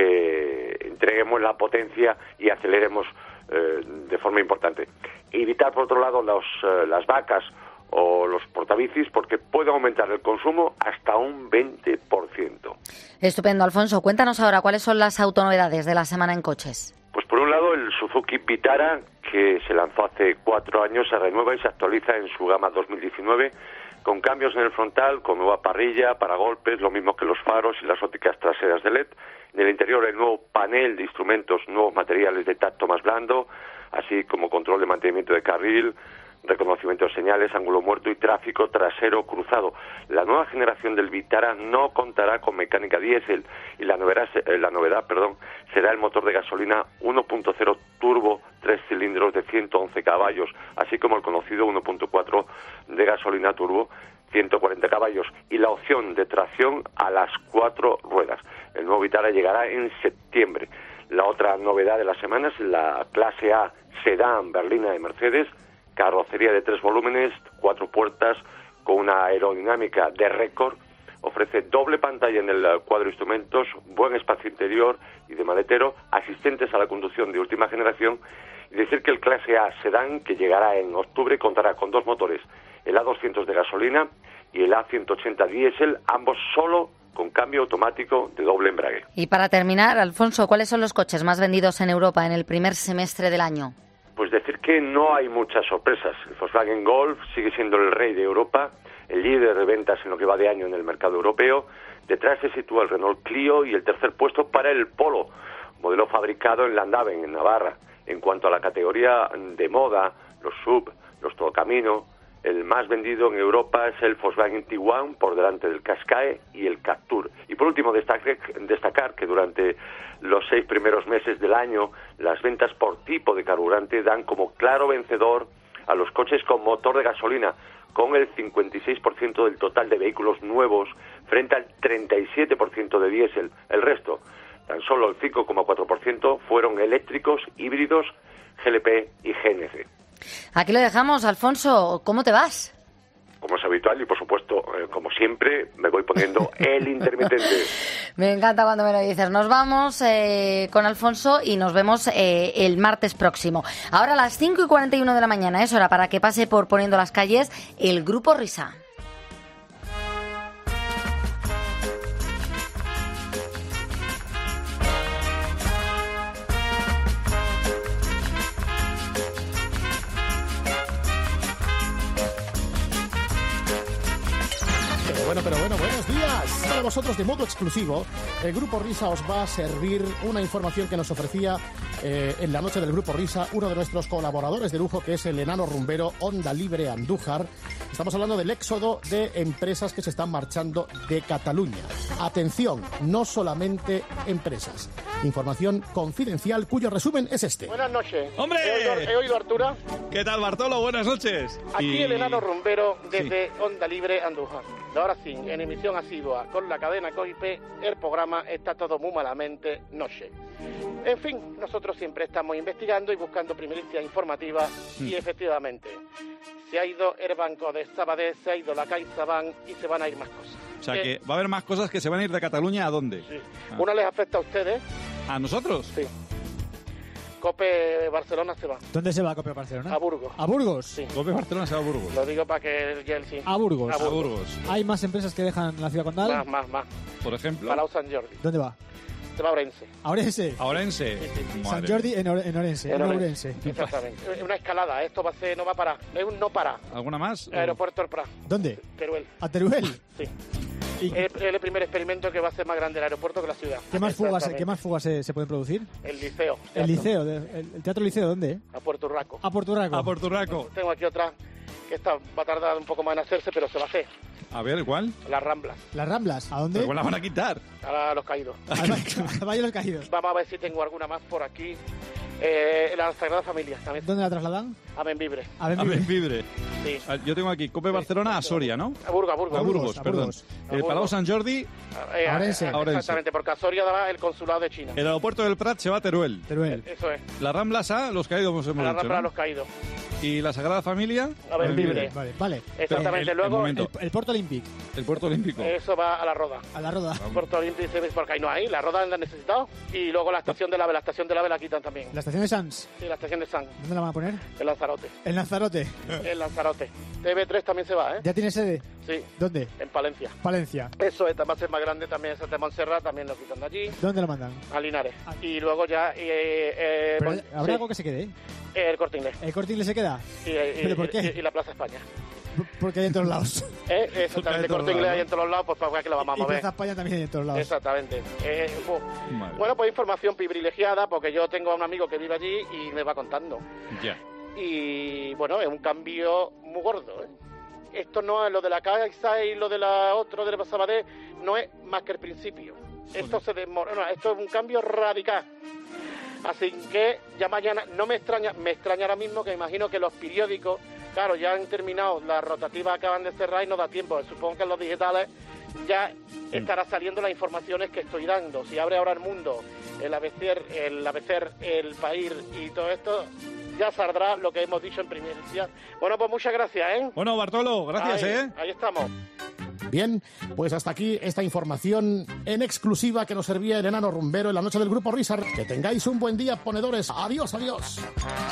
que entreguemos la potencia y aceleremos eh, de forma importante. Evitar, por otro lado, los, eh, las vacas o los portabicis, porque puede aumentar el consumo hasta un veinte por ciento. Estupendo, Alfonso. Cuéntanos ahora cuáles son las autonovedades de la semana en coches. Pues por un lado el Suzuki Vitara, que se lanzó hace cuatro años, se renueva y se actualiza en su gama dos mil diecinueve, con cambios en el frontal, con nueva parrilla, paragolpes, lo mismo que los faros y las ópticas traseras de L E D. En el interior el nuevo panel de instrumentos, nuevos materiales de tacto más blando, así como control de mantenimiento de carril, reconocimiento de señales, ángulo muerto y tráfico trasero cruzado. La nueva generación del Vitara no contará con mecánica diésel y la novedad, la novedad perdón, será el motor de gasolina uno punto cero turbo, tres cilindros de ciento once caballos, así como el conocido uno punto cuatro de gasolina turbo, ciento cuarenta caballos, y la opción de tracción a las cuatro ruedas. El nuevo Vitara llegará en septiembre. La otra novedad de la semana es la clase A sedán berlina de Mercedes, carrocería de tres volúmenes, cuatro puertas, con una aerodinámica de récord. Ofrece doble pantalla en el cuadro de instrumentos, buen espacio interior y de maletero, asistentes a la conducción de última generación. Y decir que el clase A sedán, que llegará en octubre, contará con dos motores, el A doscientos de gasolina y el A ciento ochenta diésel, ambos solo con cambio automático de doble embrague. Y para terminar, Alfonso, ¿cuáles son los coches más vendidos en Europa en el primer semestre del año? Pues decir que no hay muchas sorpresas. El Volkswagen Golf sigue siendo el rey de Europa, el líder de ventas en lo que va de año en el mercado europeo. Detrás se sitúa el Renault Clio y el tercer puesto para el Polo, modelo fabricado en Landaven, en Navarra. En cuanto a la categoría de moda, los S U V, los Todocamino. El más vendido en Europa es el Volkswagen Tiguan, por delante del Qashqai y el Captur. Y por último, destacar, destacar que durante los seis primeros meses del año, las ventas por tipo de carburante dan como claro vencedor a los coches con motor de gasolina, con el cincuenta y seis por ciento del total de vehículos nuevos frente al treinta y siete por ciento de diésel. El resto, tan solo el cinco coma cuatro por ciento, fueron eléctricos, híbridos, G L P y G N C. Aquí lo dejamos, Alfonso. ¿Cómo te vas? Como es habitual y, por supuesto, eh, como siempre, me voy poniendo el intermitente. Me encanta cuando me lo dices. Nos vamos eh, con Alfonso y nos vemos eh, el martes próximo. Ahora a las cinco y cuarenta y uno de la mañana es hora para que pase por Poniendo las Calles el Grupo Risa. Bueno, pero bueno, buenos días. Para vosotros, de modo exclusivo, el Grupo Risa os va a servir una información que nos ofrecía eh, en la noche del Grupo Risa uno de nuestros colaboradores de lujo, que es el enano rumbero Onda Libre Andújar. Estamos hablando del éxodo de empresas que se están marchando de Cataluña. Atención, no solamente empresas. Información confidencial cuyo resumen es este. Buenas noches. ¡Hombre! He oído, he oído a Artura. ¿Qué tal, Bartolo? Buenas noches. Aquí y... el enano rumbero desde sí. Onda Libre Andújar. Ahora sí, en emisión asidua con la cadena COIPE, el programa Está todo muy malamente, noche. En fin, nosotros siempre estamos investigando y buscando primicias informativas mm. y efectivamente se ha ido el Banco de Sabadell, se ha ido la CaixaBank y se van a ir más cosas. O sea eh, que va a haber más cosas que se van a ir de Cataluña. ¿A dónde? Sí. Ah. ¿Una les afecta a ustedes? ¿A nosotros? Sí. Cope Barcelona se va. ¿Dónde se va Cope Barcelona? A Burgos. ¿A Burgos? Sí. Cope Barcelona se va a Burgos. Lo digo para que el Chelsea. ¿A Burgos? A Burgos. A Burgos. ¿Hay más empresas que dejan la ciudad condal? Más, más, más. Por ejemplo. Palau Sant Jordi. ¿Dónde va? Se va a Orense. ¿A Orense? ¿A Orense? Sí, sí, sí. Sant Jordi en, Or en Orense. En Orense. Exactamente. Es una escalada. Esto va a ser, no va a parar. Es un no parar. ¿Alguna más? Aeropuerto del Prat. ¿Dónde? Teruel. ¿A Teruel? Sí. ¿Y es el primer experimento que va a ser más grande el aeropuerto que la ciudad. ¿Qué más fugas, ¿qué más fugas se, se pueden producir? El liceo. ¿El liceo? De, el, ¿El teatro liceo dónde? A Puerto Urraco. A Puerto Urraco. A Puerto Urraco. Tengo aquí otra que esta va a tardar un poco más en hacerse, pero se va a hacer. A ver, ¿cuál? Las Ramblas. ¿Las Ramblas? ¿A dónde? ¿Pero cuál la van a quitar? A Los Caídos. Al Valle de los Caídos. Vamos a ver si tengo alguna más por aquí. Eh, la Sagrada Familia también. ¿Dónde la trasladan? A Benvibre. A Benvibre. A Benvibre. Sí. Yo tengo aquí Cope Barcelona a Soria, ¿no? A Burgos, a Burgos. A Burgos, a perdón. Burgos. El Palau Sant Jordi eh, a Orense. A Orense. Exactamente, porque a Soria daba el consulado de China. El aeropuerto del Prat se va a Teruel. Teruel. Eso es. Las Ramblas a Los Caídos, hemos A la dicho, Rambla ¿no? a Los Caídos. Y la Sagrada Familia a Benvibre. Vale, vale. Exactamente. El, Luego el, el, el Puerto Olímpico. El Puerto Olímpico. Eso va a la Roda. A la Roda. El Puerto Olímpico, porque ahí no hay. La Roda la han necesitado. Y luego la estación del AVE. La estación del AVE la quitan también. ¿La estación de Sans? Sí, la estación de Sans. ¿Dónde la van a poner? En Lanzarote. En Lanzarote. En Lanzarote. T V tres también se va, ¿eh? ¿Ya tiene sede? Sí. ¿Dónde? En Palencia. Palencia. Eso es, va a ser más grande también. Ese de Montserrat también lo quitan de allí. ¿Dónde lo mandan? A Linares. Ah. Y luego ya... Eh, eh, ¿Pero bon, ¿Habrá sí. algo que se quede? El Corte Inglés. ¿El Corte Inglés se queda? Sí, y, ¿Pero por qué? Y, y la Plaza España. Porque hay en todos lados. ¿Eh? Exactamente, el Corte Inglés hay en todos los lados, pues para que lo vamos a mover. Y Plaza España también hay en todos lados. Exactamente. Eh, pues, bueno, pues información privilegiada, porque yo tengo a un amigo que vive allí y me va contando. Ya. Yeah. Y bueno, es un cambio muy gordo, ¿eh? Esto no es lo de la Caixa y lo de la otro de la Sabadell, no es más que el principio. Esto se desmorona, esto es un cambio radical. Así que ya mañana, no me extraña, me extraña ahora mismo que imagino que los periódicos, claro, ya han terminado, las rotativas acaban de cerrar y no da tiempo. Supongo que en los digitales ya estará saliendo las informaciones que estoy dando. Si abre ahora El Mundo, el A B C, el A B C, el País y todo esto, ya saldrá lo que hemos dicho en primicia. Bueno, pues muchas gracias, ¿eh? Bueno, Bartolo, gracias, ahí, ¿eh? Ahí estamos. Bien, pues hasta aquí esta información en exclusiva que nos servía el enano rumbero en la noche del Grupo Risa. Que tengáis un buen día, ponedores. Adiós, adiós.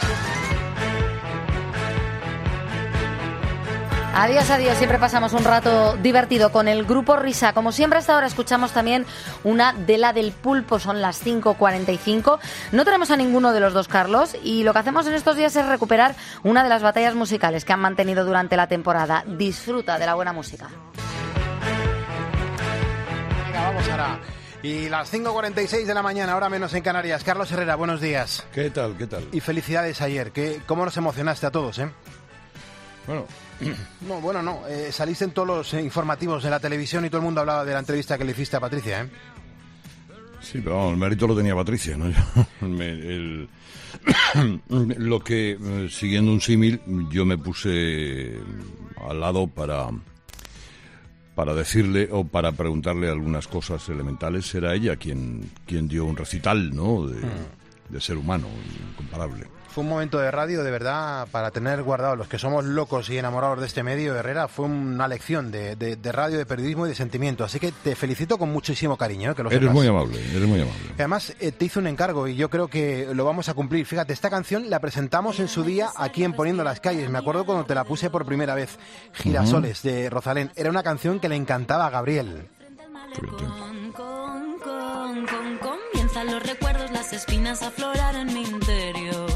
Adiós, adiós. Siempre pasamos un rato divertido con el Grupo Risa. Como siempre, hasta ahora escuchamos también una de la del Pulpo. Son las cinco cuarenta y cinco. No tenemos a ninguno de los dos Carlos y lo que hacemos en estos días es recuperar una de las batallas musicales que han mantenido durante la temporada. Disfruta de la buena música. Venga, vamos ahora. Y las cinco cuarenta y seis de la mañana, ahora menos en Canarias. Carlos Herrera, buenos días. ¿Qué tal, qué tal? Y felicidades ayer. ¿Qué, ¿Cómo nos emocionaste a todos, eh? Bueno... No, bueno, no. Eh, saliste en todos los eh, informativos de la televisión y todo el mundo hablaba de la entrevista que le hiciste a Patricia, ¿eh? Sí, pero vamos, el mérito lo tenía Patricia, ¿no? Me, el, lo que, eh, siguiendo un símil, yo me puse al lado para... para decirle o para preguntarle algunas cosas elementales. Era ella quien, quien dio un recital, ¿no?, de, mm. de ser humano, incomparable. Fue un momento de radio, de verdad, para tener guardado. Los que somos locos y enamorados de este medio, Herrera, fue una lección de, de, de radio, de periodismo y de sentimiento. Así que te felicito con muchísimo cariño, ¿eh? Que lo Eres sepas. muy amable, eres muy amable. Además, eh, te hice un encargo y yo creo que lo vamos a cumplir. Fíjate, esta canción la presentamos en su día aquí en Poniendo las Calles. Me acuerdo cuando te la puse por primera vez, Girasoles, uh-huh. de Rosalén. Era una canción que le encantaba a Gabriel. Con, con, con, con, comienzan los recuerdos, las espinas a aflorar en mi interior.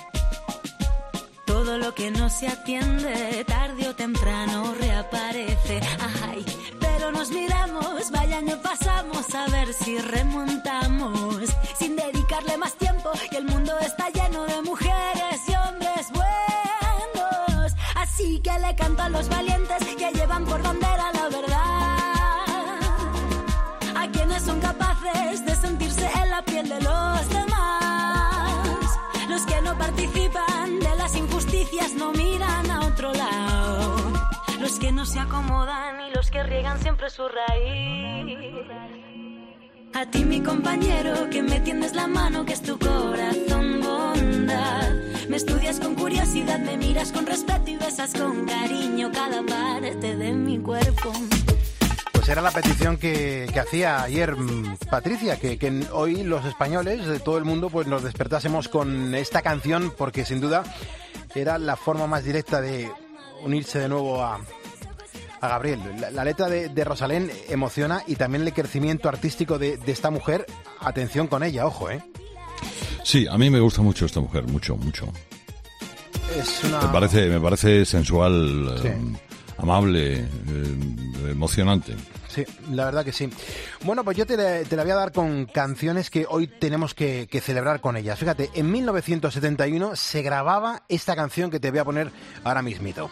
Todo lo que no se atiende, tarde o temprano reaparece. Ay, pero nos miramos, vaya año pasamos, a ver si remontamos. Sin dedicarle más tiempo, y el mundo está lleno de mujeres y hombres buenos. Así que le canto a los valientes que llevan por bandera la verdad. A quienes son capaces de sentirse en la piel de los demás. Los que no participan de las injusticias no miran a otro lado. Los que no se acomodan y los que riegan siempre su raíz. A ti, mi compañero, que me tiendes la mano, que es tu corazón bondad. Me estudias con curiosidad, me miras con respeto y besas con cariño cada parte de mi cuerpo. Pues era la petición que, que hacía ayer Patricia, que, que hoy los españoles de todo el mundo pues nos despertásemos con esta canción, porque sin duda era la forma más directa de unirse de nuevo a, a Gabriel. La, la letra de, de Rosalén emociona, y también el crecimiento artístico de, de esta mujer. Atención con ella, ojo, ¿eh? Sí, a mí me gusta mucho esta mujer, mucho, mucho. Es una... Me parece, me parece sensual, sí. eh, amable, eh, emocionante. Sí, la verdad que sí. Bueno, pues yo te la, te la voy a dar con canciones que hoy tenemos que, que celebrar con ellas. Fíjate, en mil novecientos setenta y uno se grababa esta canción que te voy a poner ahora mismito.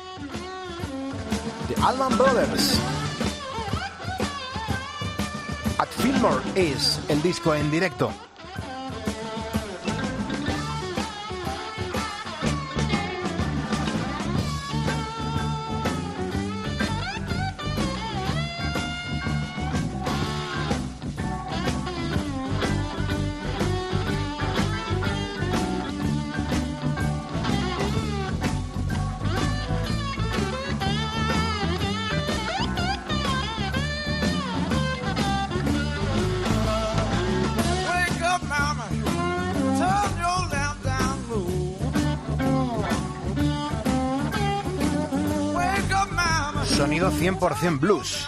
The Allman Brothers. At Fillmore es el disco en directo. Sonido cien por ciento blues.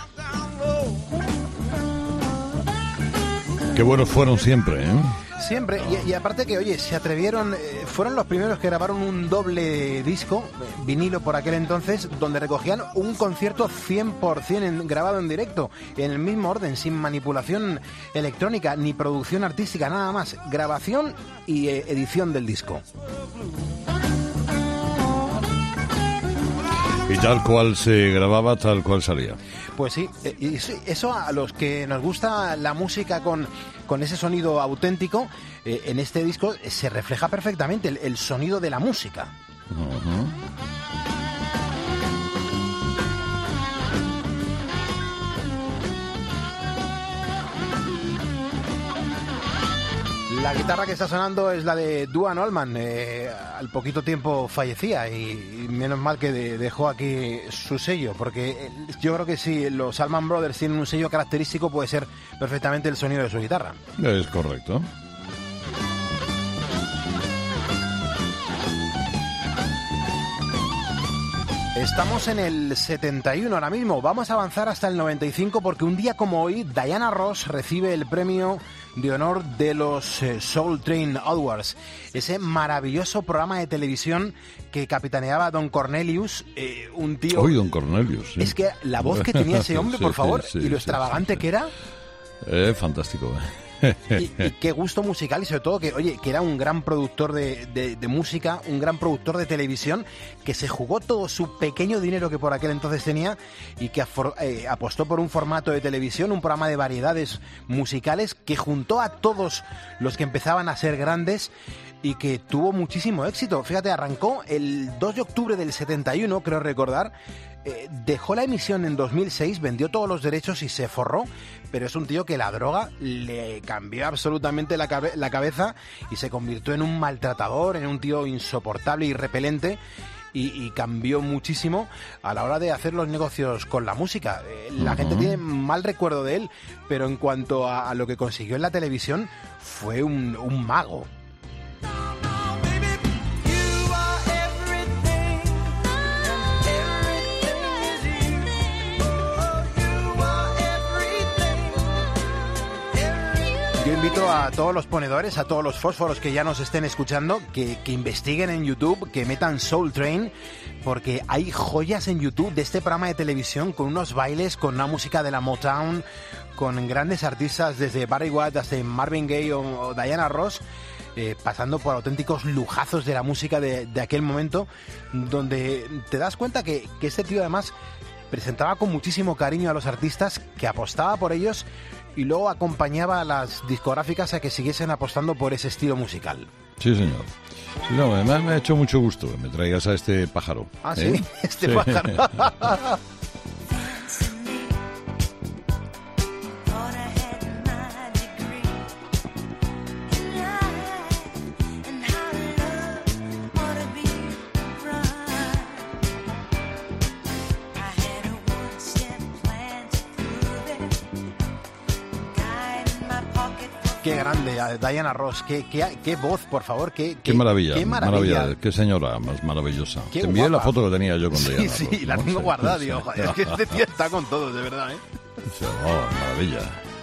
Qué buenos fueron siempre, ¿eh? Siempre, y, y aparte que, oye, se atrevieron, eh, fueron los primeros que grabaron un doble disco, eh, vinilo por aquel entonces, donde recogían un concierto cien por ciento en, grabado en directo, en el mismo orden, sin manipulación electrónica, ni producción artística, nada más, grabación y eh, edición del disco. Y tal cual se grababa, tal cual salía. Pues sí, y eso a los que nos gusta la música con, con ese sonido auténtico, eh, en este disco se refleja perfectamente el, el sonido de la música. Uh-huh. La guitarra que está sonando es la de Duane Allman, eh, al poquito tiempo fallecía y, y menos mal que de, dejó aquí su sello, porque yo creo que si los Allman Brothers tienen un sello característico puede ser perfectamente el sonido de su guitarra. Es correcto. Estamos en el setenta y uno ahora mismo, vamos a avanzar hasta el noventa y cinco porque un día como hoy Diana Ross recibe el premio de honor de los eh, Soul Train Awards, ese maravilloso programa de televisión que capitaneaba Don Cornelius, eh, un tío... Uy, Don Cornelius, sí. Es que la voz que tenía ese hombre, sí, por favor, sí, sí, y lo sí, extravagante sí, sí. que era... Eh, fantástico. Y, y qué gusto musical, y sobre todo que, oye, que era un gran productor de, de, de música, un gran productor de televisión, que se jugó todo su pequeño dinero que por aquel entonces tenía y que afor, eh, apostó por un formato de televisión, un programa de variedades musicales que juntó a todos los que empezaban a ser grandes y que tuvo muchísimo éxito. Fíjate, arrancó el dos de octubre del setenta y uno, creo recordar. Eh, dejó la emisión en dos mil seis, vendió todos los derechos y se forró, pero es un tío que la droga le cambió absolutamente la, cabe- la cabeza y se convirtió en un maltratador, en un tío insoportable y repelente, y, y cambió muchísimo a la hora de hacer los negocios con la música. Eh, la uh-huh. gente tiene mal recuerdo de él, pero en cuanto a, a lo que consiguió en la televisión, fue un, un mago. Yo invito a todos los ponedores, a todos los fósforos que ya nos estén escuchando, que, que investiguen en YouTube, que metan Soul Train, porque hay joyas en YouTube de este programa de televisión con unos bailes, con una música de la Motown, con grandes artistas desde Barry White hasta Marvin Gaye o, o Diana Ross, eh, pasando por auténticos lujazos de la música de, de aquel momento, donde te das cuenta que, que este tío además presentaba con muchísimo cariño a los artistas, que apostaba por ellos y luego acompañaba a las discográficas a que siguiesen apostando por ese estilo musical. Sí, señor. Sí, no, además me ha hecho mucho gusto que me traigas a este pájaro. Ah, ¿eh? sí, este sí. pájaro. Qué grande, Diana Ross, qué, qué, qué voz, por favor, qué, qué, qué maravilla, qué maravilla, maravilla, qué señora más maravillosa. Qué Te envié guapa. la foto que tenía yo con sí, Diana Sí, Ross, sí, la ¿no? tengo Sí, guardada, sí. digo, joder, es que este tío está con todo, de verdad, ¿eh? Sí, oh, maravilla.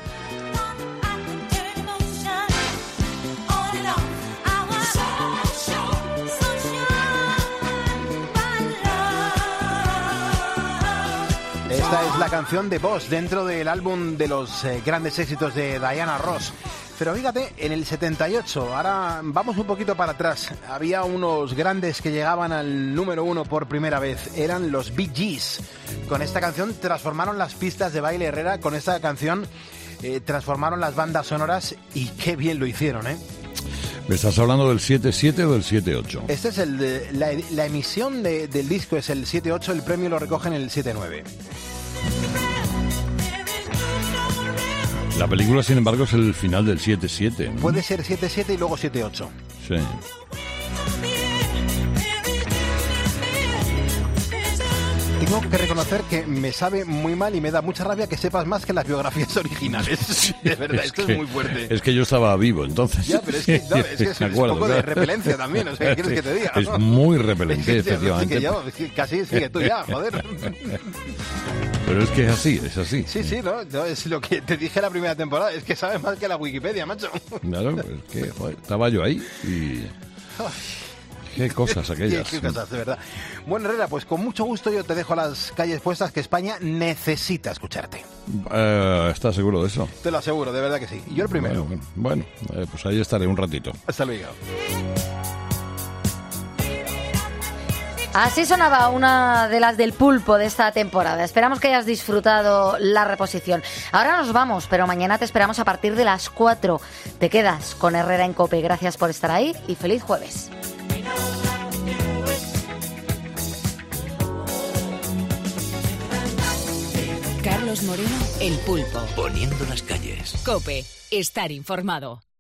Esta es la canción de Boss dentro del álbum de los eh, grandes éxitos de Diana Ross. Pero fíjate, en el setenta y ocho, ahora vamos un poquito para atrás, había unos grandes que llegaban al número uno por primera vez, eran los Bee Gees. Con esta canción transformaron las pistas de baile Herrera, con esta canción eh, transformaron las bandas sonoras y qué bien lo hicieron, ¿eh? ¿Me estás hablando del siete siete o del siete ocho? Este es el de, la, la emisión de, del disco es el siete ocho, el premio lo recogen en el siete nueve. La película, sin embargo, es el final del siete siete, ¿no? Puede ser siete siete y luego siete ocho. Sí. Tengo que reconocer que me sabe muy mal y me da mucha rabia que sepas más que las biografías originales. De verdad, Es esto que- es muy fuerte. Es que yo estaba vivo, entonces. Ya, pero es que, no, es, que es, Me es acuerdo, un poco de claro. repelencia también, o sea, ¿qué quieres que te diga? Es muy repelente, Es que, efectivamente. es que yo, es que casi sigue tú ya, joder. Pero es que es así, es así. Sí, sí, ¿no? No, es lo que te dije la primera temporada, es que sabes más que la Wikipedia, macho. Claro, es que joder, estaba yo ahí y... Qué cosas aquellas. Qué, qué cosas, de verdad. Bueno, Herrera, pues con mucho gusto yo te dejo las calles puestas, que España necesita escucharte. Eh, ¿Estás seguro de eso? Te lo aseguro, de verdad que sí. Y yo el primero. Bueno, bueno, eh, pues ahí estaré un ratito. Hasta luego. Así sonaba una de las del pulpo de esta temporada. Esperamos que hayas disfrutado la reposición. Ahora nos vamos, pero mañana te esperamos a partir de las cuatro. Te quedas con Herrera en COPE. Gracias por estar ahí y feliz jueves. Carlos Moreno, El Pulpo. Poniendo las calles. COPE, estar informado.